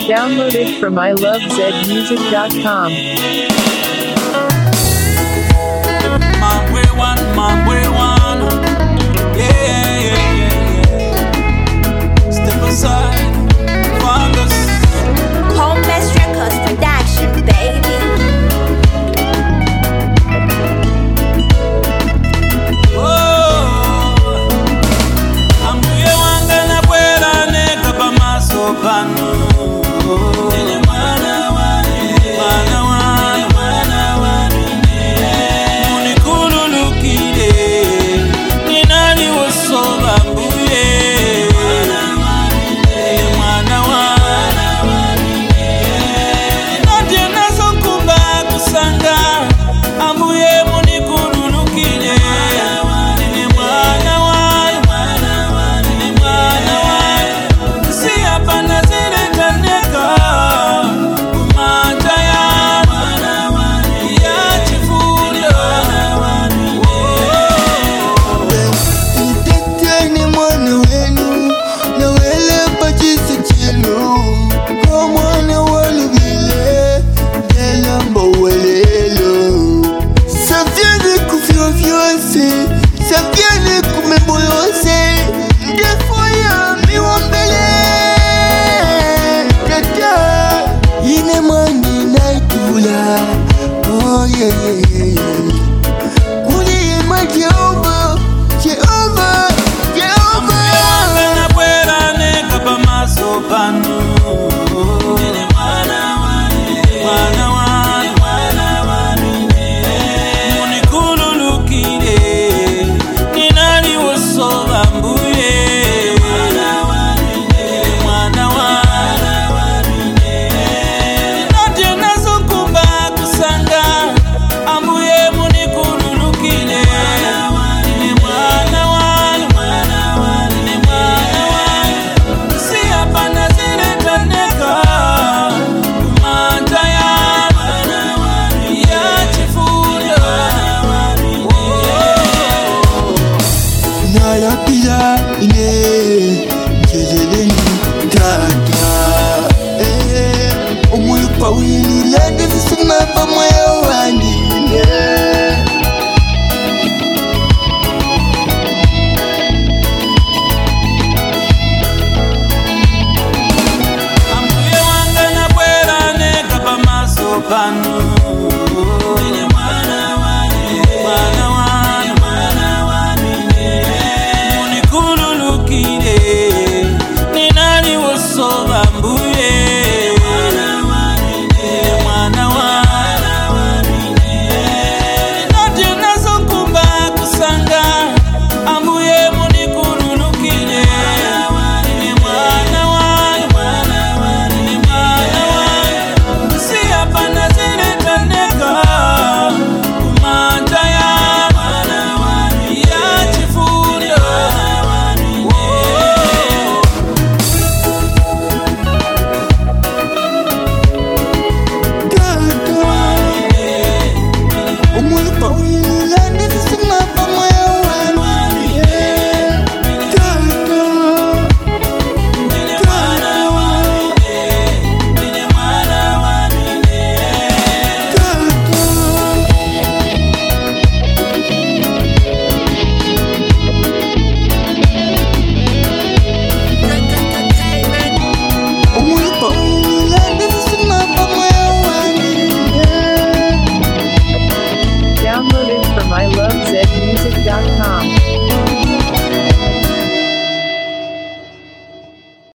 Downloaded from ilovezmusic.com. Man, we one. Yeah. Step aside, find us. Home Best Records production, baby. Ambuye wanga na bwera neka pamaso pano. Oh yeah. Kulima Jehovah. Ambuye na bwera neka pamaso pano. Pila ine jezeleni tata omoyo pawili lande visima pamoyo wandine Ambuye wanga na bwera neka pamaso pano. Downloaded from ilovezmusic.com.